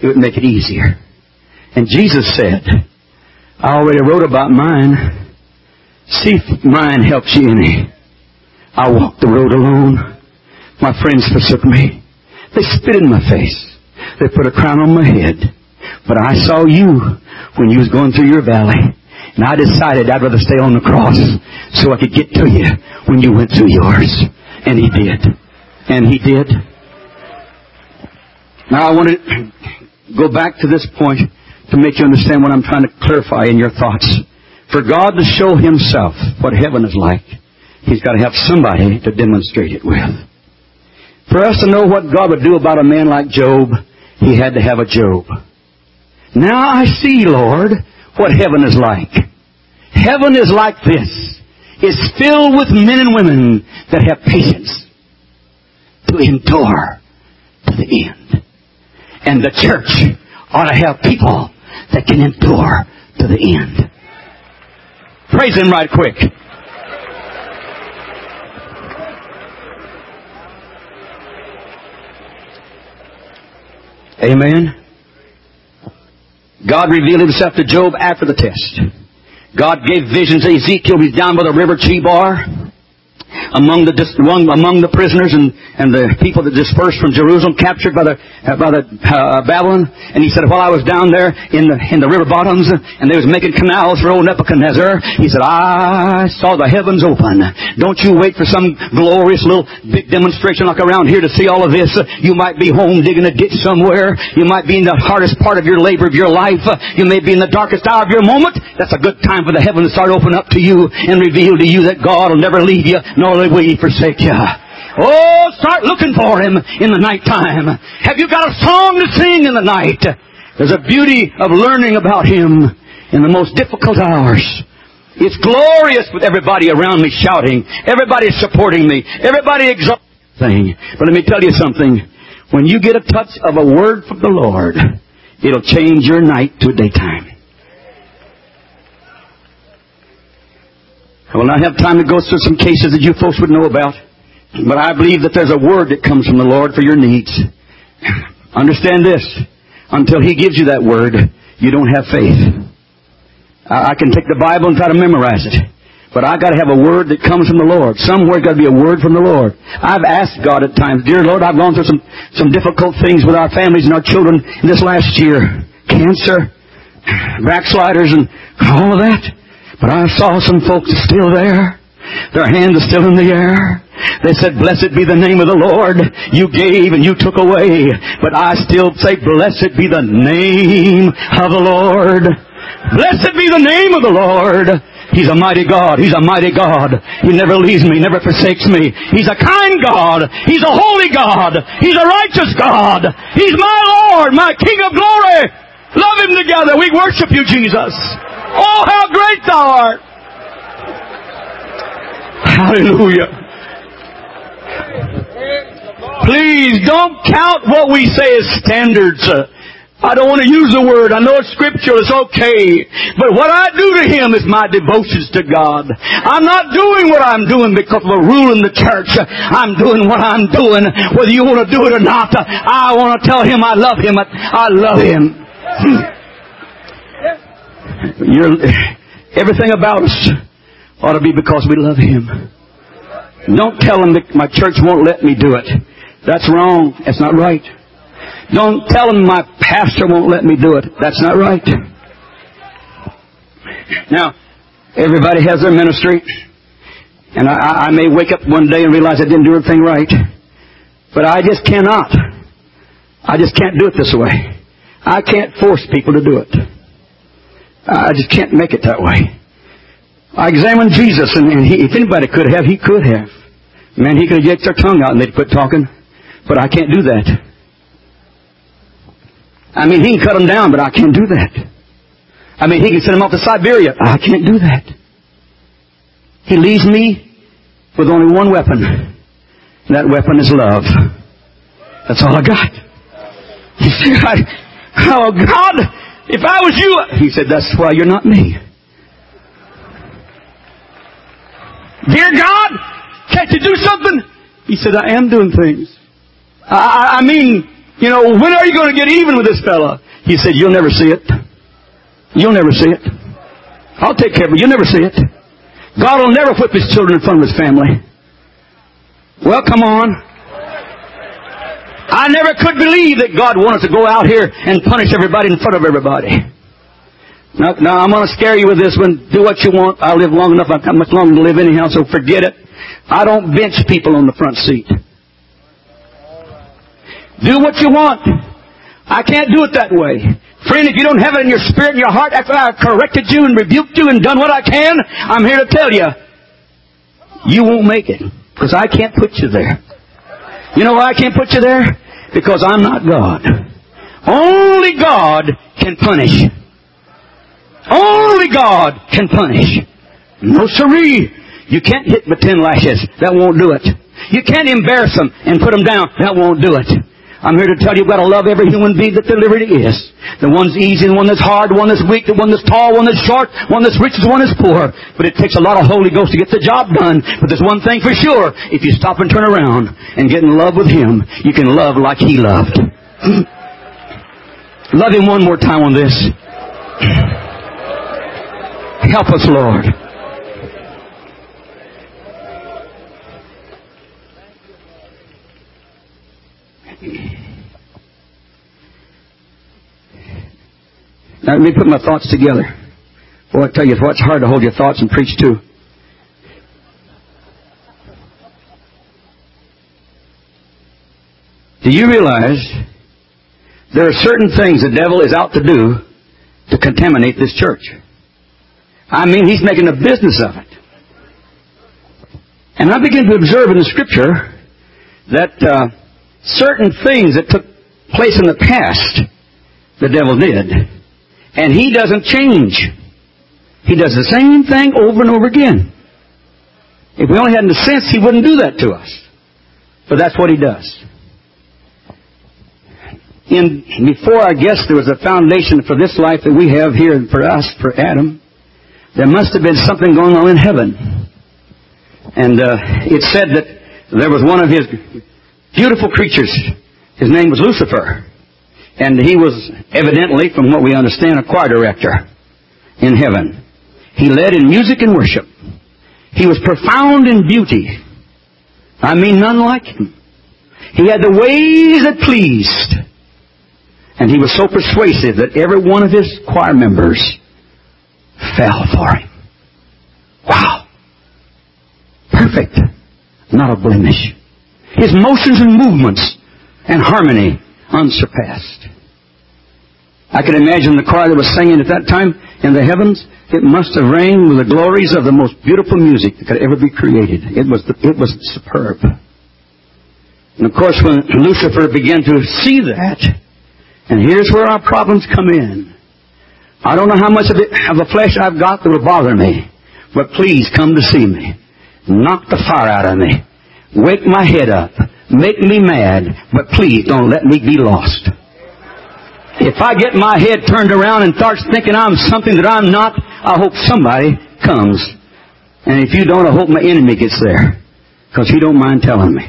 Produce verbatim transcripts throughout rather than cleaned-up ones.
it would make it easier. And Jesus said, I already wrote about mine. See if mine helps you any. I walked the road alone. My friends forsook me. They spit in my face. They put a crown on my head. But I saw you when you was going through your valley. And I decided I'd rather stay on the cross so I could get to you when you went through yours. And He did. And He did. Now I want to go back to this point to make you understand what I'm trying to clarify in your thoughts. For God to show Himself what heaven is like, He's got to have somebody to demonstrate it with. For us to know what God would do about a man like Job, He had to have a Job. Now I see, Lord, what heaven is like. Heaven is like this. It's filled with men and women that have patience to endure to the end. And the church ought to have people that can endure to the end. Praise Him right quick. Amen. God revealed Himself to Job after the test. God gave visions to Ezekiel. He's down by the river Chebar, among the among the prisoners and, and the people that dispersed from Jerusalem, captured by the uh, by the uh, Babylon. And He said, while I was down there in the in the river bottoms, and they was making canals for old Nebuchadnezzar, He said, I saw the heavens open. Don't you wait for some glorious little big demonstration like around here to see all of this. You might be home digging a ditch somewhere. You might be in the hardest part of your labor of your life. You may be in the darkest hour of your moment. That's a good time for the heavens to start opening up to you and reveal to you that God will never leave you, nor will He forsake you. Oh, start looking for Him in the nighttime. Have you got a song to sing in the night? There's a beauty of learning about Him in the most difficult hours. It's glorious with everybody around me shouting. Everybody supporting me. Everybody exalting. But let me tell you something. When you get a touch of a word from the Lord, it'll change your night to a daytime. I will not have time to go through some cases that you folks would know about. But I believe that there's a word that comes from the Lord for your needs. Understand this. Until He gives you that word, you don't have faith. I can take the Bible and try to memorize it. But I've got to have a word that comes from the Lord. Somewhere got to be a word from the Lord. I've asked God at times, Dear Lord, I've gone through some, some difficult things with our families and our children this last year. Cancer, backsliders, and all of that. But I saw some folks still there. Their hands are still in the air. They said, blessed be the name of the Lord. You gave and you took away. But I still say, blessed be the name of the Lord. Blessed be the name of the Lord. He's a mighty God. He's a mighty God. He never leaves me, never forsakes me. He's a kind God. He's a holy God. He's a righteous God. He's my Lord, my King of glory. Love Him together. We worship You, Jesus. Oh, how great Thou art. Hallelujah. Please don't count what we say as standards. I don't want to use the word. I know it's scriptural. It's okay. But what I do to Him is my devotions to God. I'm not doing what I'm doing because of a rule in the church. I'm doing what I'm doing whether you want to do it or not. I want to tell Him I love Him. I love Him. You're, everything about us ought to be because we love Him. Don't tell Him that my church won't let me do it. That's wrong. That's not right. Don't tell Him my pastor won't let me do it. That's not right. Now, everybody has their ministry. And I, I may wake up one day and realize I didn't do everything right. But I just cannot. I just can't do it this way. I can't force people to do it. I just can't make it that way. I examined Jesus, and, and he, if anybody could have, He could have. Man, He could have yanked their tongue out and they'd quit talking. But I can't do that. I mean, He can cut them down, but I can't do that. I mean, He can send them off to Siberia. I can't do that. He leaves me with only one weapon. And that weapon is love. That's all I got. He said, I, oh God, if I was You... He said, that's why you're not me. Dear God, can't You do something? He said, I am doing things. I, I mean, You know, when are you going to get even with this fella? He said, you'll never see it. You'll never see it. I'll take care of it. You'll never see it. God will never whip His children in front of His family. Well, come on. I never could believe that God wanted to go out here and punish everybody in front of everybody. Now, now I'm going to scare you with this one. Do what you want. I live long enough. I've got much longer to live anyhow, so forget it. I don't bench people on the front seat. Do what you want. I can't do it that way. Friend, if you don't have it in your spirit and your heart after I corrected you and rebuked you and done what I can, I'm here to tell you, you won't make it. Because I can't put you there. You know why I can't put you there? Because I'm not God. Only God can punish. Only God can punish. No siree. You can't hit with ten lashes. That won't do it. You can't embarrass them and put them down. That won't do it. I'm here to tell you, you've got to love every human being that the liberty is. The one's easy, the one that's hard, the one that's weak, the one that's tall, the one that's short, the one that's rich, the one that's poor. But it takes a lot of Holy Ghost to get the job done. But there's one thing for sure. If you stop and turn around and get in love with Him, you can love like He loved. Love Him one more time on this. Help us, Lord. Now let me put my thoughts together. Boy, I tell you, it's hard to hold your thoughts and preach too. Do you realize there are certain things the devil is out to do to contaminate this church? I mean, he's making a business of it. And I begin to observe in the Scripture that uh, certain things that took place in the past, the devil did. And he doesn't change. He does the same thing over and over again. If we only had the sense, he wouldn't do that to us. But that's what he does. In, before, I guess, there was a foundation for this life that we have here for us, for Adam, there must have been something going on in heaven. And uh, it said that there was one of his beautiful creatures. His name was Lucifer. And he was evidently, from what we understand, a choir director in heaven. He led in music and worship. He was profound in beauty. I mean, none like him. He had the ways that pleased. And he was so persuasive that every one of his choir members fell for him. Wow. Perfect. Not a blemish. His motions and movements and harmony unsurpassed. I can imagine the choir that was singing at that time in the heavens. It must have rang with the glories of the most beautiful music that could ever be created. It was, the, it was superb. And of course, when Lucifer began to see that, and here's where our problems come in. I don't know how much of, it, of the flesh I've got that will bother me, but please come to see me. Knock the fire out of me. Wake my head up. Make me mad, but please don't let me be lost. If I get my head turned around and starts thinking I'm something that I'm not, I hope somebody comes. And if you don't, I hope my enemy gets there, because he don't mind telling me.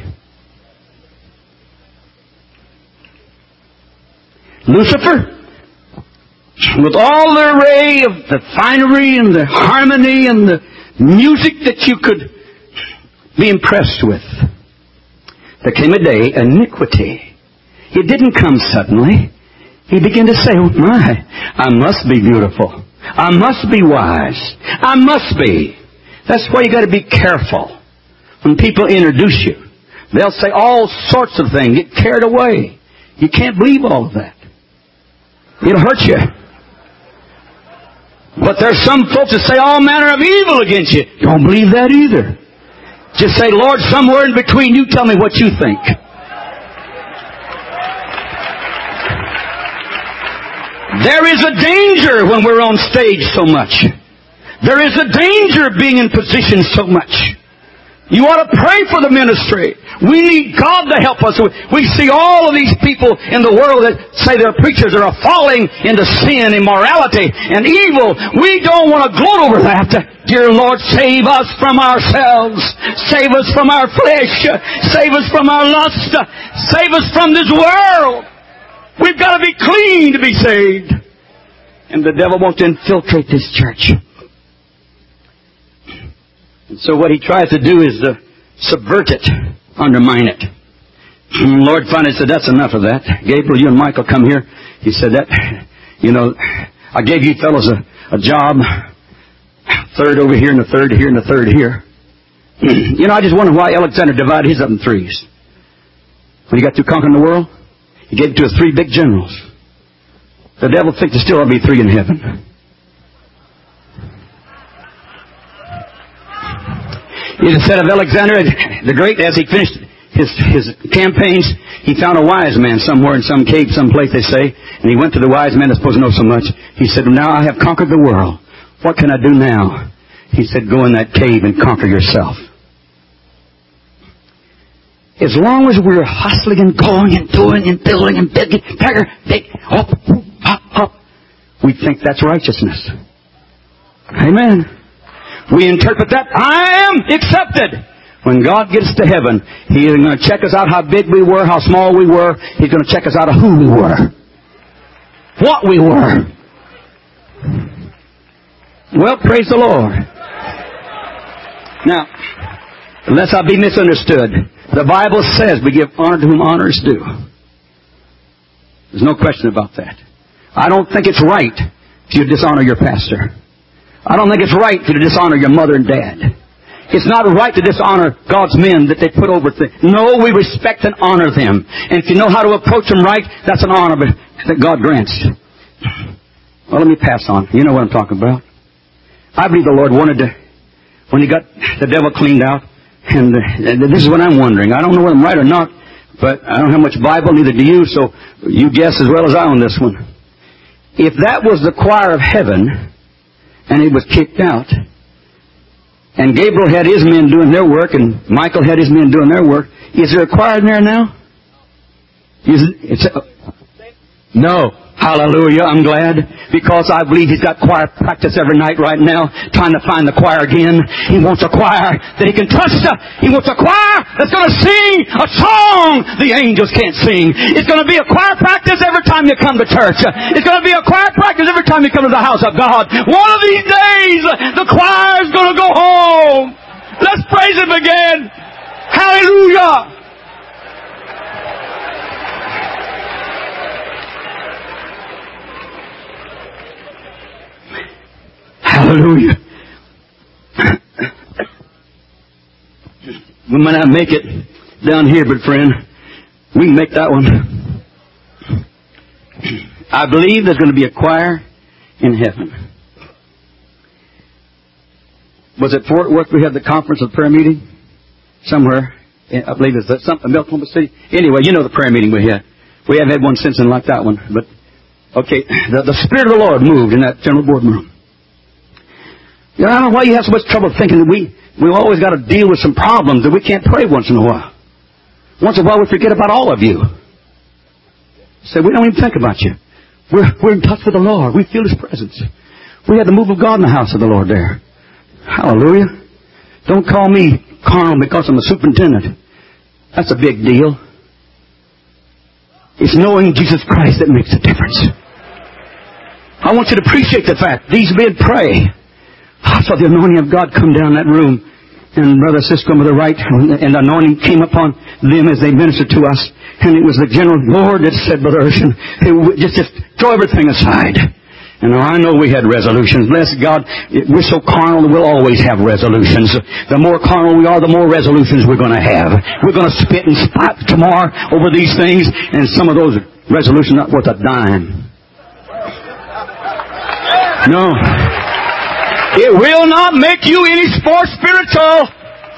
Lucifer, with all the array of the finery and the harmony and the music that you could be impressed with, there came a day, iniquity. It didn't come suddenly. He began to say, oh my, I must be beautiful. I must be wise. I must be. That's why you got to be careful when people introduce you. They'll say all sorts of things. Get carried away. You can't believe all of that. It'll hurt you. But there's some folks that say all manner of evil against you. Don't believe that either. Just say, Lord, somewhere in between, you tell me what you think. There is a danger when we're on stage so much. There is a danger being in position so much. You ought to pray for the ministry. We need God to help us. We see all of these people in the world that say they're preachers that are falling into sin, immorality, and evil. We don't want to gloat over that. Dear Lord, save us from ourselves. Save us from our flesh. Save us from our lust. Save us from this world. We've got to be clean to be saved. And the devil wants to infiltrate this church. And so what he tries to do is to subvert it, undermine it. And the Lord finally said, that's enough of that. Gabriel, you and Michael come here. He said that, you know, I gave you fellows a, a job. Third over here and the third here and the third here. You know, I just wonder why Alexander divided his up in threes. When he got through conquering the world, he gave it to his three big generals. The devil thinks there still ought to be three in heaven. It is said of Alexander the Great, as he finished his, his campaigns, he found a wise man somewhere in some cave, some place they say, and he went to the wise man that's supposed to know so much. He said, now I have conquered the world. What can I do now? He said, go in that cave and conquer yourself. As long as we're hustling and going and doing and building and bigger, bigger, big, up, up, up, we think that's righteousness. Amen. We interpret that, I am accepted. When God gets to heaven, He isn't going to check us out how big we were, how small we were. He's going to check us out of who we were. What we were. Well, praise the Lord. Now, unless I be misunderstood, the Bible says we give honor to whom honor is due. There's no question about that. I don't think it's right for you to dishonor your pastor. I don't think it's right for you to dishonor your mother and dad. It's not right to dishonor God's men that they put over things. No, we respect and honor them. And if you know how to approach them right, that's an honor that God grants. Well, let me pass on. You know what I'm talking about. I believe the Lord wanted to, when He got the devil cleaned out, and, uh, and this is what I'm wondering. I don't know whether I'm right or not, but I don't have much Bible, neither do you, so you guess as well as I on this one. If that was the choir of heaven, and it was kicked out, and Gabriel had his men doing their work, and Michael had his men doing their work, is there a choir in there now? Is it, it's a, no. Hallelujah, I'm glad, because I believe he's got choir practice every night right now, trying to find the choir again. He wants a choir that he can trust. He wants a choir that's going to sing a song the angels can't sing. It's going to be a choir practice every time you come to church. It's going to be a choir practice every time you come to the house of God. One of these days, the choir's going to go home. Let's praise Him again. Hallelujah. Hallelujah. We might not make it down here, but friend, we can make that one. I believe there's going to be a choir in heaven. Was it Fort Worth we had the conference of prayer meeting? Somewhere. I believe it's something, Oklahoma City. Anyway, you know the prayer meeting we had. We haven't had one since and like that one. But, okay, the, the Spirit of the Lord moved in that general boardroom. You know, I don't know why you have so much trouble thinking that we, we've always got to deal with some problems that we can't pray once in a while. Once in a while we forget about all of you. Say, we don't even think about you. We're, we're in touch with the Lord. We feel His presence. We had the move of God in the house of the Lord there. Hallelujah. Don't call me carnal because I'm a superintendent. That's a big deal. It's knowing Jesus Christ that makes a difference. I want you to appreciate the fact these men pray. I saw the anointing of God come down that room. And Brother Sisko to the right, and the anointing came upon them as they ministered to us. And it was the general Lord that said, Brother Urshan, just, just throw everything aside. And I know we had resolutions. Bless God, we're so carnal that we'll always have resolutions. The more carnal we are, the more resolutions we're going to have. We're going to spit and spot tomorrow over these things, and some of those resolutions not worth a dime. No. It will not make you any more spiritual.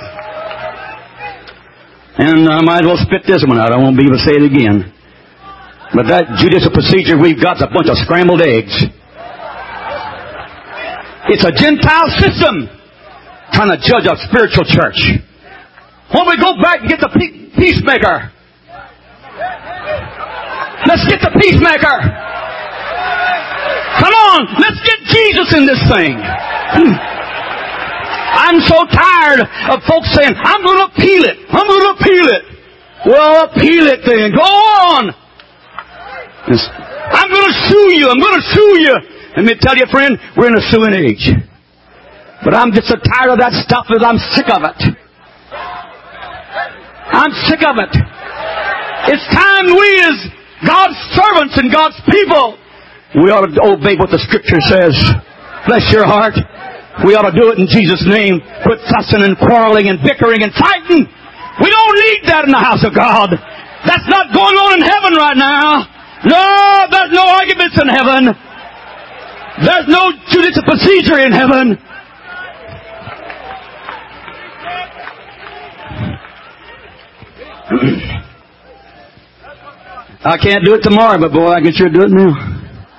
And I might as well spit this one out. I won't be able to say it again. But that judicial procedure we've got is a bunch of scrambled eggs. It's a Gentile system trying to judge a spiritual church. When we go back and get the peacemaker. Let's get the peacemaker. Come on, let's get Jesus in this thing. I'm so tired of folks saying, I'm going to appeal it. I'm going to appeal it. Well, appeal it then. Go on. I'm going to sue you. I'm going to sue you. Let me tell you, friend, we're in a suing age. But I'm just so tired of that stuff that I'm sick of it. I'm sick of it. It's time we as God's servants and God's people, we ought to obey what the Scripture says. Bless your heart. We ought to do it in Jesus' name. Quit fussing and quarreling and bickering and fighting. We don't need that in the house of God. That's not going on in heaven right now. No, there's no arguments in heaven. There's no judicial procedure in heaven. I can't do it tomorrow, but boy, I can sure do it now.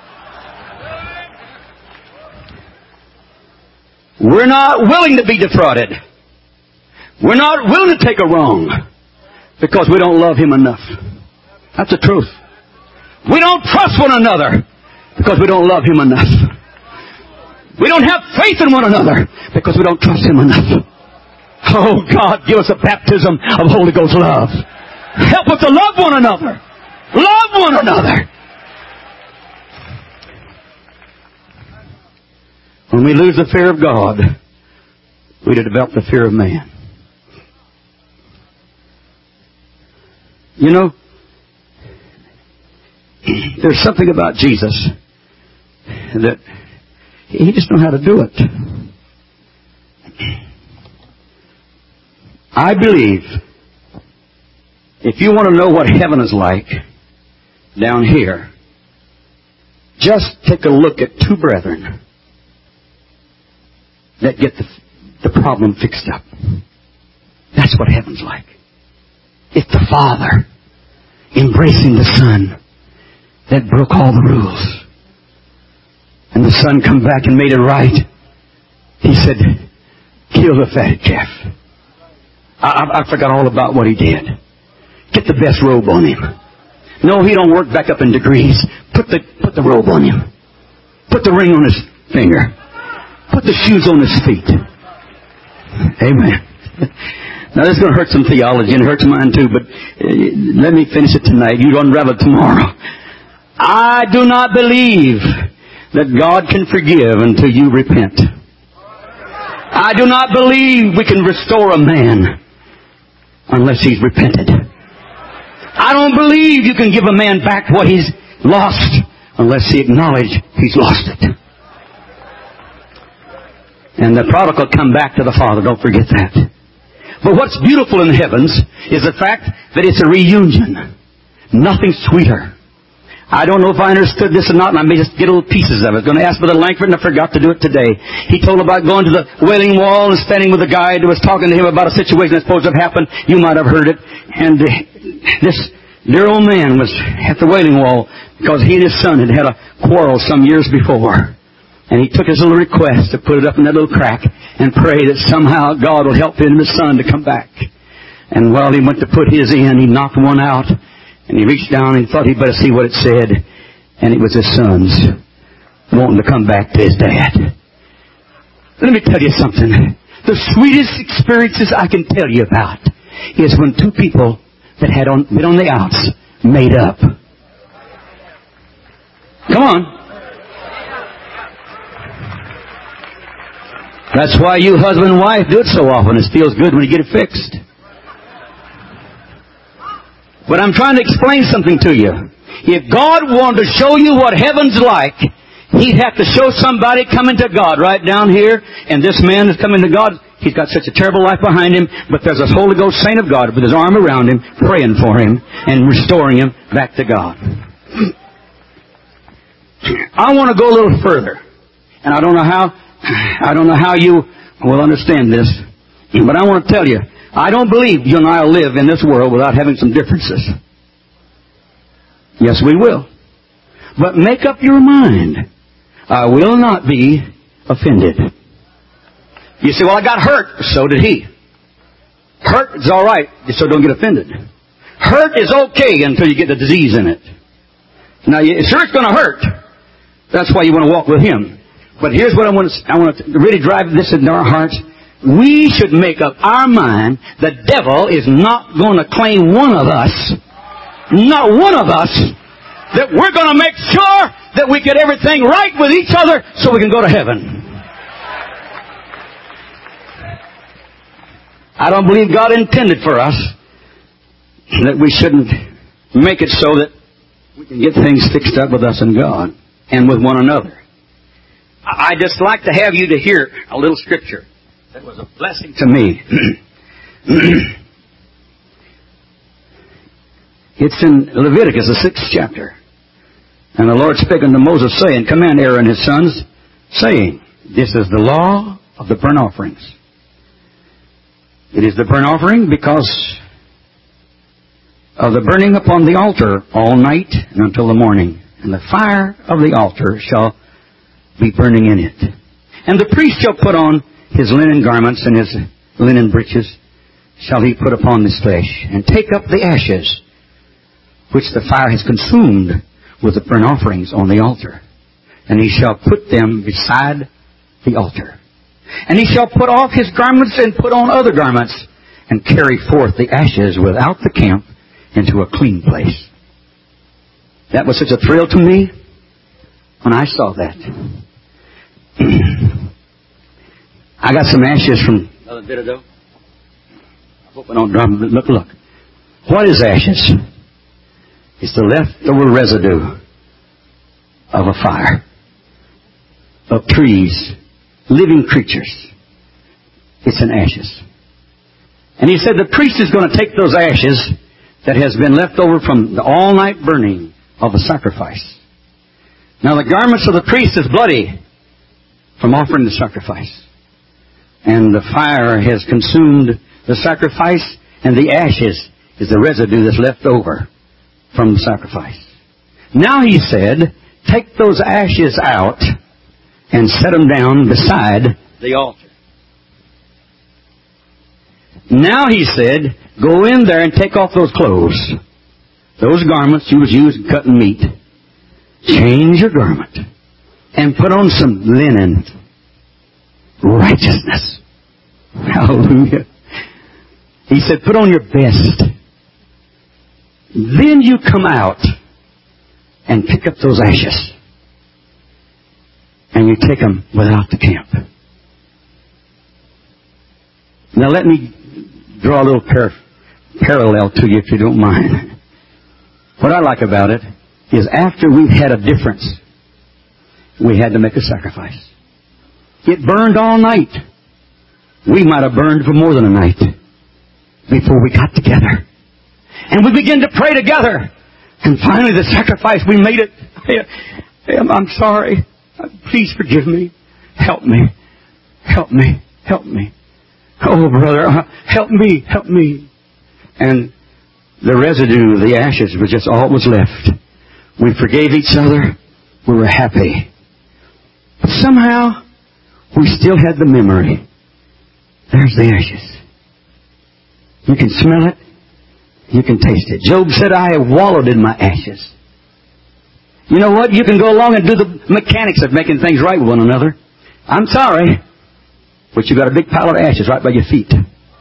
We're not willing to be defrauded. We're not willing to take a wrong because we don't love Him enough. That's the truth. We don't trust one another because we don't love Him enough. We don't have faith in one another because we don't trust Him enough. Oh, God, give us a baptism of Holy Ghost love. Help us to love one another. Love one another. When we lose the fear of God, we develop the fear of man. You know, there's something about Jesus that He just knows how to do it. I believe if you want to know what heaven is like down here, just take a look at two brethren that get the, the problem fixed up. That's what heaven's like. It's the Father embracing the Son that broke all the rules. And the Son come back and made it right. He said, kill the fatted calf. I, I, I forgot all about what He did. Get the best robe on Him. No, He don't work back up in degrees. Put the, put the robe on Him. Put the ring on His finger. Put the shoes on His feet. Amen. Now this is going to hurt some theology, and it hurts mine too, but let me finish it tonight. You unravel it tomorrow. I do not believe that God can forgive until you repent. I do not believe we can restore a man unless he's repented. I don't believe you can give a man back what he's lost unless he acknowledges he's lost it. And the prodigal come back to the Father. Don't forget that. But what's beautiful in the heavens is the fact that it's a reunion. Nothing sweeter. I don't know if I understood this or not, and I may just get little pieces of it. I was going to ask Brother Langford, and I forgot to do it today. He told about going to the Wailing Wall and standing with a guy that was talking to him about a situation that's supposed to have happened. You might have heard it. And this dear old man was at the Wailing Wall because he and his son had had a quarrel some years before. And he took his little request to put it up in that little crack and pray that somehow God will help him and his son to come back. And while he went to put his in, he knocked one out. And he reached down and he thought he'd better see what it said. And it was his son's wanting to come back to his dad. Let me tell you something. The sweetest experiences I can tell you about is when two people that had on, been on the outs made up. Come on. That's why you husband and wife do it so often. It feels good when you get it fixed. But I'm trying to explain something to you. If God wanted to show you what heaven's like, He'd have to show somebody coming to God right down here. And this man is coming to God. He's got such a terrible life behind him. But there's a Holy Ghost saint of God with his arm around him, praying for him and restoring him back to God. I want to go a little further. And I don't know how... I don't know how you will understand this, but I want to tell you, I don't believe you and I will live in this world without having some differences. Yes, we will. But make up your mind. I will not be offended. You say, well, I got hurt. So did he. Hurt is all right, so don't get offended. Hurt is okay until you get the disease in it. Now, sure it's going to hurt. That's why you want to walk with Him. But here's what I want to, I want to really drive this into our hearts. We should make up our mind the devil is not going to claim one of us, not one of us, that we're going to make sure that we get everything right with each other so we can go to heaven. I don't believe God intended for us that we shouldn't make it so that we can get things fixed up with us and God and with one another. I just like to have you to hear a little scripture that was a blessing to me. It's in Leviticus, the sixth chapter. And the Lord spake unto Moses, saying, Command Aaron and his sons, saying, This is the law of the burnt offerings. It is the burnt offering because of the burning upon the altar all night and until the morning. And the fire of the altar shall be burning in it. And the priest shall put on his linen garments and his linen breeches shall he put upon his flesh, and take up the ashes which the fire has consumed with the burnt offerings on the altar. And he shall put them beside the altar. And he shall put off his garments and put on other garments, and carry forth the ashes without the camp into a clean place. That was such a thrill to me when I saw that. I got some ashes from another bit ago. I hope I don't drop them. Look, look. What is ashes? It's the leftover residue of a fire, of trees, living creatures. It's an ashes. And he said the priest is going to take those ashes that has been left over from the all-night burning of a sacrifice. Now the garments of the priest is bloody from offering the sacrifice. And the fire has consumed the sacrifice, and the ashes is the residue that's left over from the sacrifice. Now he said, take those ashes out and set them down beside the altar. Now he said, go in there and take off those clothes, those garments you was using cutting meat. Change your garment and put on some linen. Righteousness. Hallelujah. He said, put on your best. Then you come out and pick up those ashes. And you take them without the camp. Now let me draw a little par- parallel to you if you don't mind. What I like about it is after we've had a difference, we had to make a sacrifice. It burned all night. We might have burned for more than a night before we got together. And we began to pray together. And finally the sacrifice, we made it. I'm sorry. Please forgive me. Help me. Help me. Help me. Oh, brother, help me. Help me. And the residue, the ashes, was just all that was left. We forgave each other. We were happy. But somehow, we still had the memory. There's the ashes. You can smell it. You can taste it. Job said, I have wallowed in my ashes. You know what? You can go along and do the mechanics of making things right with one another. I'm sorry, but you got a big pile of ashes right by your feet.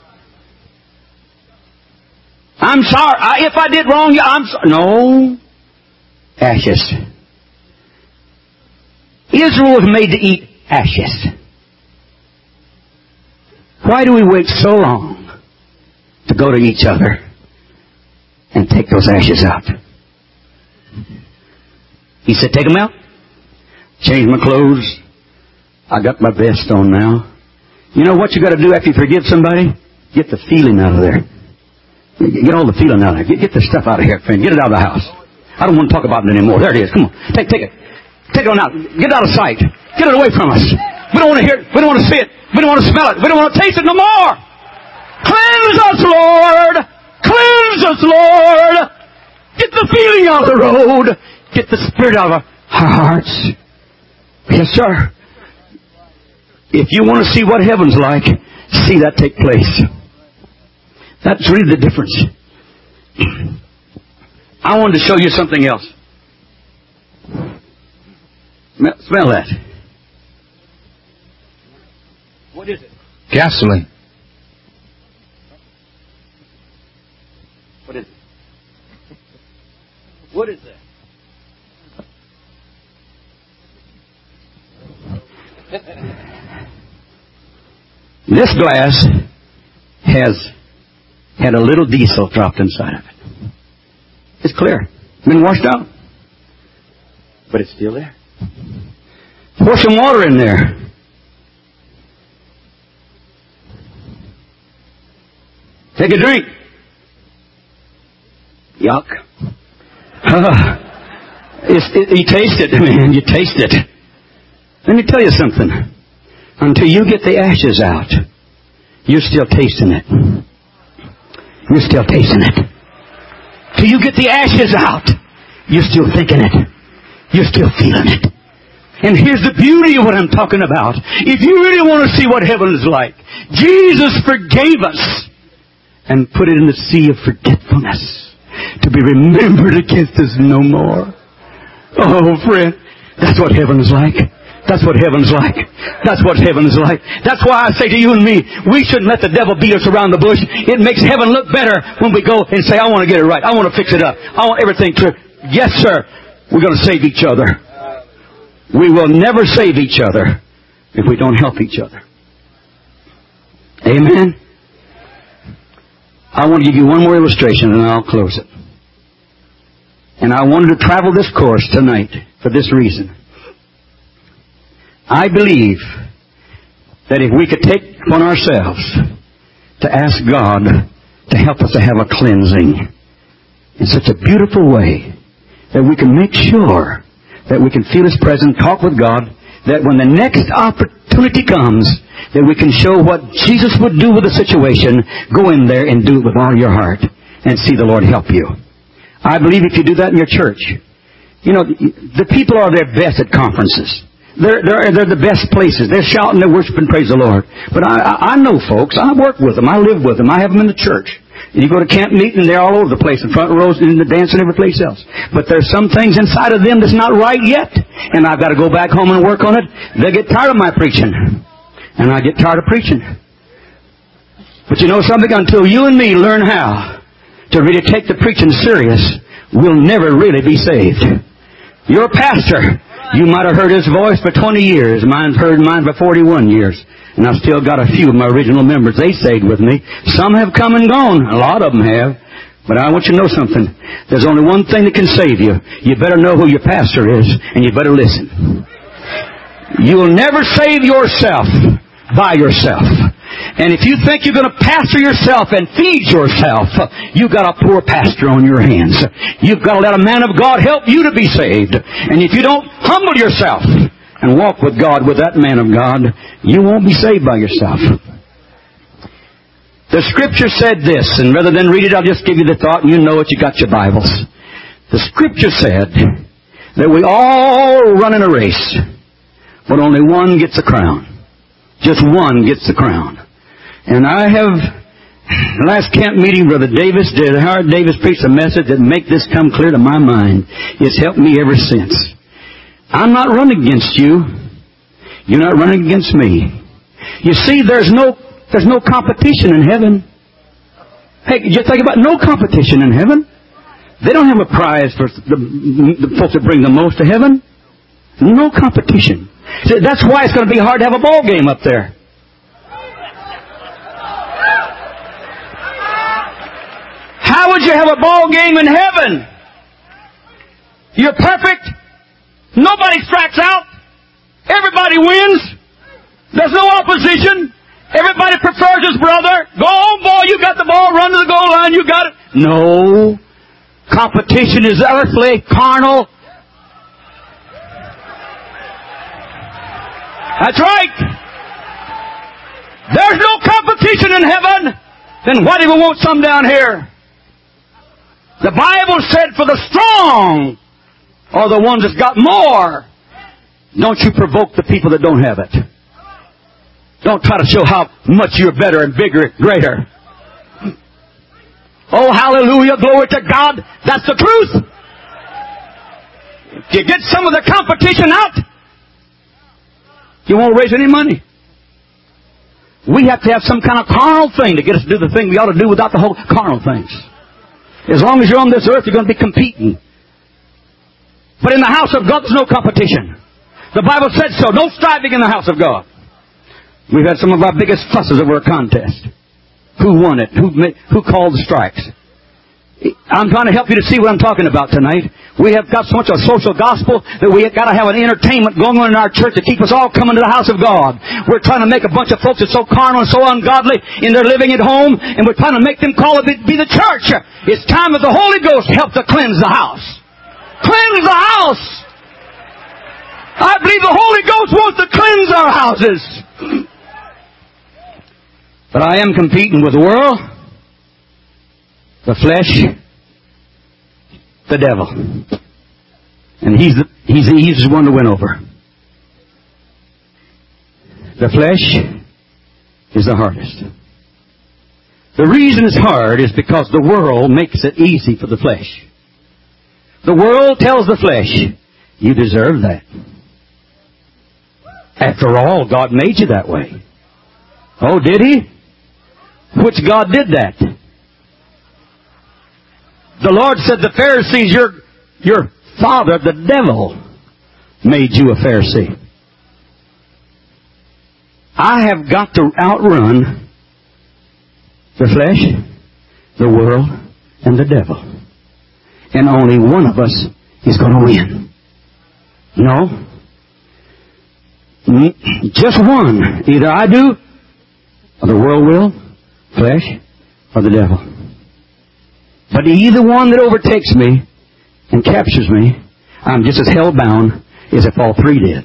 I'm sorry. I, if I did wrong, I'm sorry. No. Ashes. Israel was made to eat ashes. Why do we wait so long to go to each other and take those ashes out? He said, take them out. Change my clothes. I got my vest on now. You know what you got to do after you forgive somebody? Get the feeling out of there. Get all the feeling out of there. Get, get the stuff out of here, friend. Get it out of the house. I don't want to talk about it anymore. There it is. Come on. Take, take it. Take it on out. Get it out of sight. Get it away from us. We don't want to hear it. We don't want to see it. We don't want to smell it. We don't want to taste it no more. Cleanse us, Lord. Cleanse us, Lord. Get the feeling out of the road. Get the spirit out of our hearts. Yes, sir. If you want to see what heaven's like, see that take place. That's really the difference. I wanted to show you something else. Smell that. What is it? Gasoline. What is it? What is that? This glass has had a little diesel dropped inside of it. It's clear. Been washed out. But it's still there. Pour some water in there. Take a drink. Yuck. Uh, it's, it, you taste it, man. You taste it. Let me tell you something. Until you get the ashes out, you're still tasting it. You're still tasting it. Till you get the ashes out, you're still thinking it. You're still feeling it. And here's the beauty of what I'm talking about. If you really want to see what heaven is like, Jesus forgave us and put it in the sea of forgetfulness to be remembered against us no more. Oh, friend, that's what heaven is like. That's what heaven's like. That's what heaven is like. That's why I say to you and me, we shouldn't let the devil beat us around the bush. It makes heaven look better when we go and say, I want to get it right. I want to fix it up. I want everything true. Yes, sir. We're going to save each other. We will never save each other if we don't help each other. Amen? I want to give you one more illustration and I'll close it. And I wanted to travel this course tonight for this reason. I believe that if we could take upon ourselves to ask God to help us to have a cleansing in such a beautiful way that we can make sure that we can feel His presence, talk with God, that when the next opportunity comes, that we can show what Jesus would do with the situation, go in there and do it with all your heart and see the Lord help you. I believe if you do that in your church, you know, the people are their best at conferences. They're, they're, they're the best places. They're shouting, they're worshiping, praise the Lord. But I, I know folks, I work with them, I live with them, I have them in the church. And you go to camp meeting, they're all over the place, in front rows, and in the dance and every place else. But there's some things inside of them that's not right yet. And I've got to go back home and work on it. They get tired of my preaching. And I get tired of preaching. But you know something? Until you and me learn how to really take the preaching serious, we'll never really be saved. You're a pastor. You might have heard his voice for twenty years. Mine's heard mine for forty-one years. And I've still got a few of my original members. They stayed with me. Some have come and gone. A lot of them have. But I want you to know something. There's only one thing that can save you. You better know who your pastor is, and you better listen. You'll never save yourself by yourself. And if you think you're going to pastor yourself and feed yourself, you've got a poor pastor on your hands. You've got to let a man of God help you to be saved. And if you don't humble yourself and walk with God, with that man of God, you won't be saved by yourself. The Scripture said this, and rather than read it, I'll just give you the thought, and you know it, you got your Bibles. The Scripture said that we all run in a race, but only one gets a crown. Just one gets the crown. And I have, the last camp meeting, Brother Davis did, Howard Davis preached a message that make this come clear to my mind. It's helped me ever since. I'm not running against you. You're not running against me. You see, there's no, there's no competition in heaven. Hey, you think about no competition in heaven. They don't have a prize for the, the folks that bring the most to heaven. No competition. That's why it's going to be hard to have a ball game up there. How would you have a ball game in heaven? You're perfect. Nobody strikes out. Everybody wins. There's no opposition. Everybody prefers his brother. Go on, boy, you got the ball. Run to the goal line. You got it. No. Competition is earthly, carnal. That's right. There's no competition in heaven. Then why do we want some down here? The Bible said for the strong are the ones that's got more. Don't you provoke the people that don't have it. Don't try to show how much you're better and bigger and greater. Oh, hallelujah, glory to God. That's the truth. If you get some of the competition out, you won't raise any money. We have to have some kind of carnal thing to get us to do the thing we ought to do without the whole carnal things. As long as you're on this earth, you're going to be competing. But in the house of God, there's no competition. The Bible said so. No striving in the house of God. We've had some of our biggest fusses over a contest. Who won it? Who who called the strikes? I'm trying to help you to see what I'm talking about tonight. We have got so much of a social gospel that we have got to have an entertainment going on in our church to keep us all coming to the house of God. We're trying to make a bunch of folks that's so carnal and so ungodly in their living at home, and we're trying to make them call it be the church. It's time that the Holy Ghost help to cleanse the house. Cleanse the house! I believe the Holy Ghost wants to cleanse our houses. But I am competing with the world, the flesh, the devil. And he's the, he's the easiest one to win over. The flesh is the hardest. The reason it's hard is because the world makes it easy for the flesh. The world tells the flesh, you deserve that. After all, God made you that way. Oh, did He? Which God did that? The Lord said, the Pharisees, your, your father, the devil, made you a Pharisee. I have got to outrun the flesh, the world, and the devil. And only one of us is going to win. No. Just one. Either I do, or the world will, flesh, or the devil. But either one that overtakes me and captures me, I'm just as hell-bound as if all three did.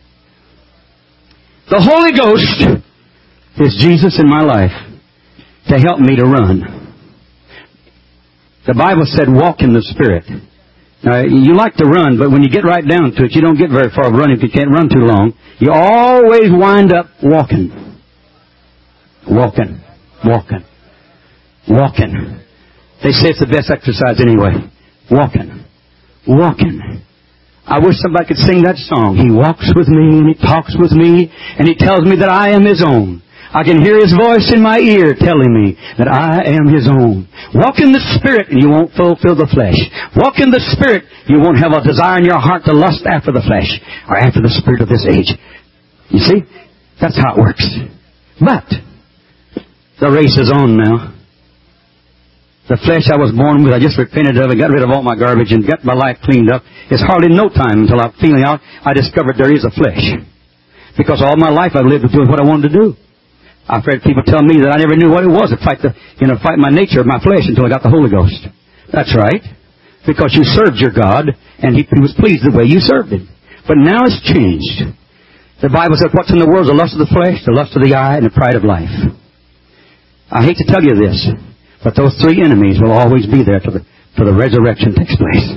The Holy Ghost is Jesus in my life to help me to run. The Bible said, walk in the Spirit. Now, you like to run, but when you get right down to it, you don't get very far running if you can't run too long. You always wind up walking. Walking. Walking. Walking. They say it's the best exercise anyway. Walking. Walking. I wish somebody could sing that song. He walks with me and He talks with me and He tells me that I am His own. I can hear His voice in my ear telling me that I am His own. Walk in the Spirit and you won't fulfill the flesh. Walk in the Spirit, you won't have a desire in your heart to lust after the flesh or after the spirit of this age. You see? That's how it works. But the race is on now. The flesh I was born with, I just repented of it, got rid of all my garbage and got my life cleaned up. It's hardly no time until I'm feeling out, I discovered there is a flesh. Because all my life I've lived doing what I wanted to do. I've heard people tell me that I never knew what it was to fight the, you know, fight my nature, my flesh until I got the Holy Ghost. That's right. Because you served your God and He, he was pleased the way you served Him. But now it's changed. The Bible says what's in the world is the lust of the flesh, the lust of the eye, and the pride of life. I hate to tell you this, but those three enemies will always be there till the, till the resurrection takes place.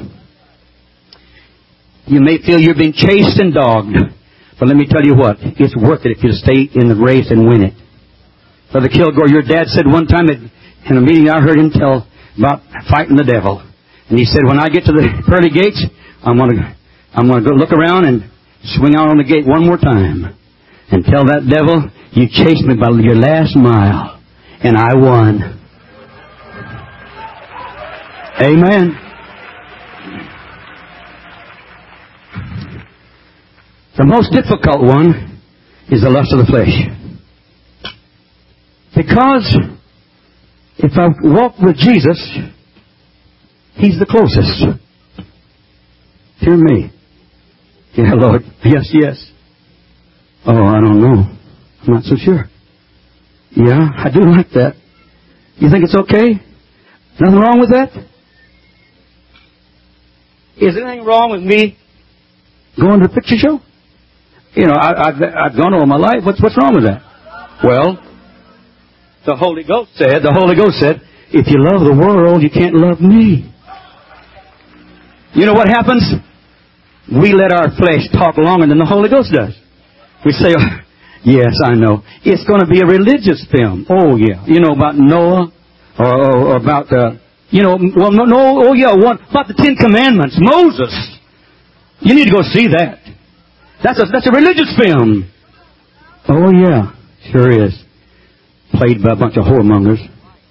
You may feel you're being chased and dogged, but let me tell you what, it's worth it if you stay in the race and win it. Brother Kilgore, your dad said one time at, in a meeting I heard him tell about fighting the devil. And he said, when I get to the pearly gates, I'm going to I'm going to go look around and swing out on the gate one more time and tell that devil, you chased me by your last mile, and I won. Amen. The most difficult one is the lust of the flesh. Because if I walk with Jesus, He's the closest. Hear me. Yeah, Lord. Yes, yes. Oh, I don't know. I'm not so sure. Yeah, I do like that. You think it's okay? Nothing wrong with that? Is there anything wrong with me going to the picture show? You know, I, I've, I've gone all my life. What's, what's wrong with that? Well, the Holy Ghost said, the Holy Ghost said, if you love the world, you can't love me. You know what happens? We let our flesh talk longer than the Holy Ghost does. We say, oh, yes, I know. It's going to be a religious film. Oh, yeah. You know about Noah? Or, or, or about, uh, you know, well, no, no, oh, yeah, one, about the Ten Commandments. Moses. You need to go see that. That's a, that's a religious film. Oh, yeah. Sure is. Played by a bunch of whoremongers.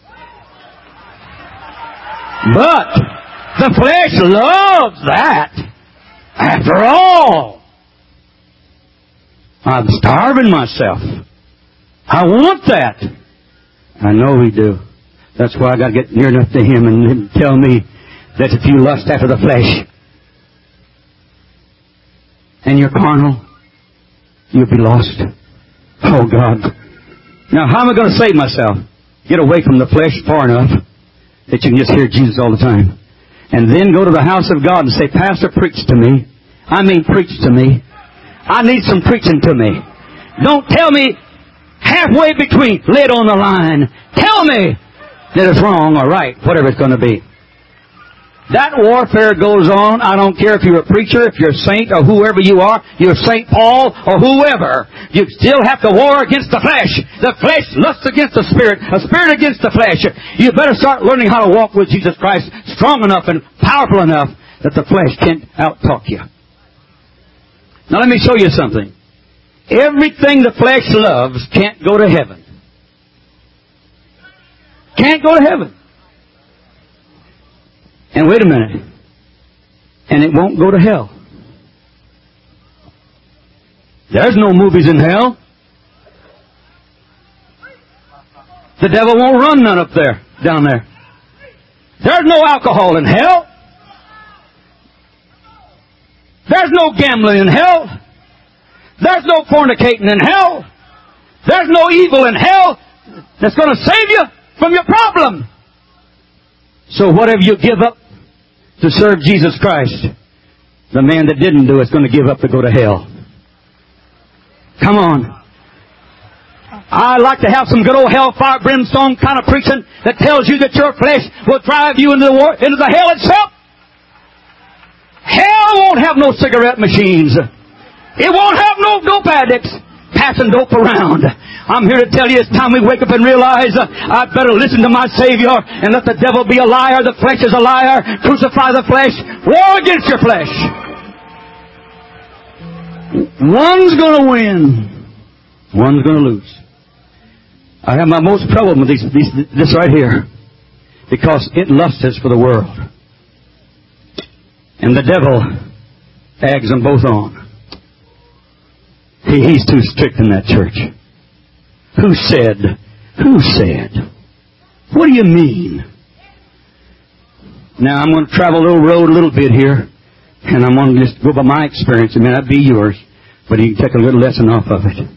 But the flesh loves that. After all, I'm starving myself. I want that. I know we do. That's why I got to get near enough to Him and Him tell me that if you lust after the flesh and you're carnal, you'll be lost. Oh, God. Now, how am I going to save myself? Get away from the flesh far enough that you can just hear Jesus all the time. And then go to the house of God and say, Pastor, preach to me. I mean, preach to me. I need some preaching to me. Don't tell me halfway between, lay it on the line. Tell me that it's wrong or right, whatever it's going to be. That warfare goes on. I don't care if you're a preacher, if you're a saint, or whoever you are. You're Saint Paul or whoever. You still have to war against the flesh. The flesh lusts against the Spirit. The Spirit against the flesh. You better start learning how to walk with Jesus Christ strong enough and powerful enough that the flesh can't out-talk you. Now let me show you something. Everything the flesh loves can't go to heaven. Can't go to heaven. And wait a minute. And it won't go to hell. There's no movies in hell. The devil won't run none up there, down there. There's no alcohol in hell. There's no gambling in hell. There's no fornicating in hell. There's no evil in hell that's going to save you from your problem. So whatever you give up to serve Jesus Christ, the man that didn't do it is going to give up to go to hell. Come on. I like to have some good old hellfire brimstone kind of preaching that tells you that your flesh will drive you into the war, into the hell itself. Hell won't have no cigarette machines. It won't have no dope addicts passing dope around. I'm here to tell you it's time we wake up and realize uh, I'd better listen to my Savior and let the devil be a liar. The flesh is a liar. Crucify the flesh. War against your flesh. One's going to win. One's going to lose. I have my most trouble with these, these, this right here because it lusts for the world. And the devil eggs them both on. He, he's too strict in that church. Who said? Who said? What do you mean? Now, I'm going to travel a little road a little bit here, and I'm going to just go by my experience. It may not be yours, but you can take a little lesson off of it.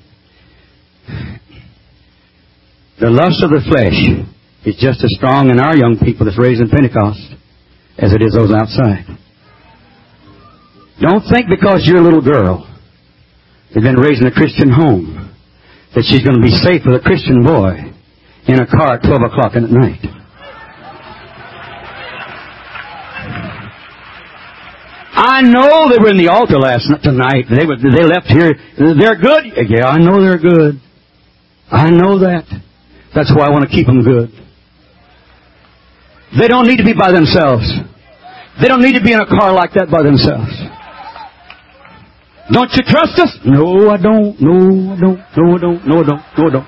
The lust of the flesh is just as strong in our young people that's raised in Pentecost as it is those outside. Don't think because you're a little girl that's been raised in a Christian home that she's going to be safe with a Christian boy in a car at twelve o'clock at night. I know they were in the altar last night, tonight. They were, they left here. They're good. Yeah, I know they're good. I know that. That's why I want to keep them good. They don't need to be by themselves. They don't need to be in a car like that by themselves. Don't you trust us? No, I don't. No, I don't. No, I don't. No, I don't. No, I don't.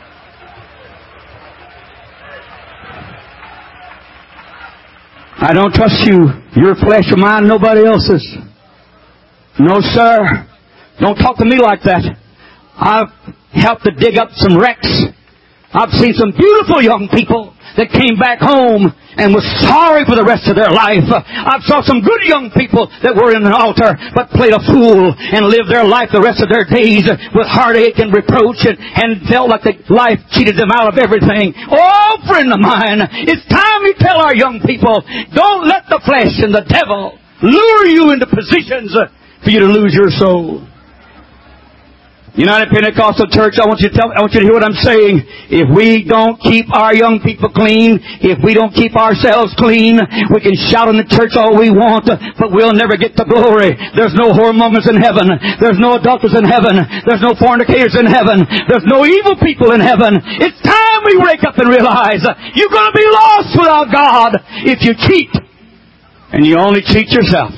I don't trust you. Your flesh or mine, nobody else's. No, sir. Don't talk to me like that. I've helped to dig up some wrecks. I've seen some beautiful young people that came back home and was sorry for the rest of their life. I saw some good young people that were in an altar but played a fool and lived their life the rest of their days with heartache and reproach and, and felt like the life cheated them out of everything. Oh, friend of mine, it's time we tell our young people, don't let the flesh and the devil lure you into positions for you to lose your soul. United Pentecostal Church, I want you to tell, I want you to hear what I'm saying. If we don't keep our young people clean, if we don't keep ourselves clean, we can shout in the church all we want, but we'll never get the glory. There's no whoremongers in heaven. There's no adulterers in heaven. There's no fornicators in heaven. There's no evil people in heaven. It's time we wake up and realize you're going to be lost without God if you cheat. And you only cheat yourself.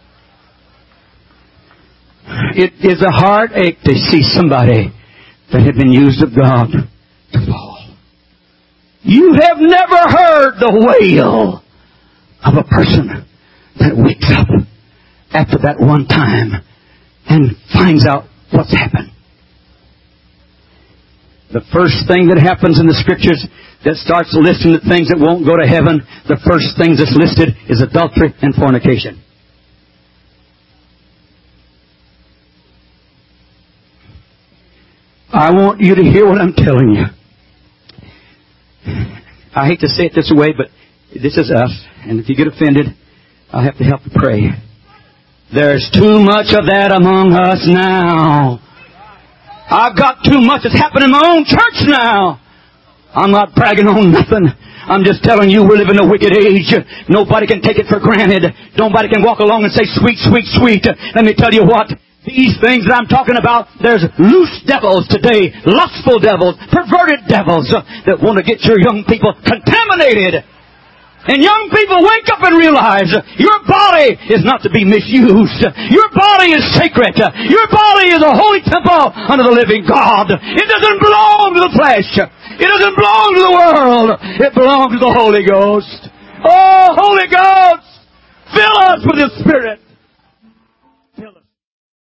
It is a heartache to see somebody that had been used of God to fall. You have never heard the wail of a person that wakes up after that one time and finds out what's happened. The first thing that happens in the Scriptures that starts listing the things that won't go to heaven, the first things that's listed is adultery and fornication. I want you to hear what I'm telling you. I hate to say it this way, but this is us. And if you get offended, I'll have to help you pray. There's too much of that among us now. I've got too much that's happening in my own church now. I'm not bragging on nothing. I'm just telling you we're living in a wicked age. Nobody can take it for granted. Nobody can walk along and say, sweet, sweet, sweet. Let me tell you what. These things that I'm talking about, there's loose devils today, lustful devils, perverted devils uh, that want to get your young people contaminated. And young people, wake up and realize uh, your body is not to be misused. Your body is sacred. Your body is a holy temple unto the living God. It doesn't belong to the flesh. It doesn't belong to the world. It belongs to the Holy Ghost. Oh, Holy Ghost, fill us with His Spirit.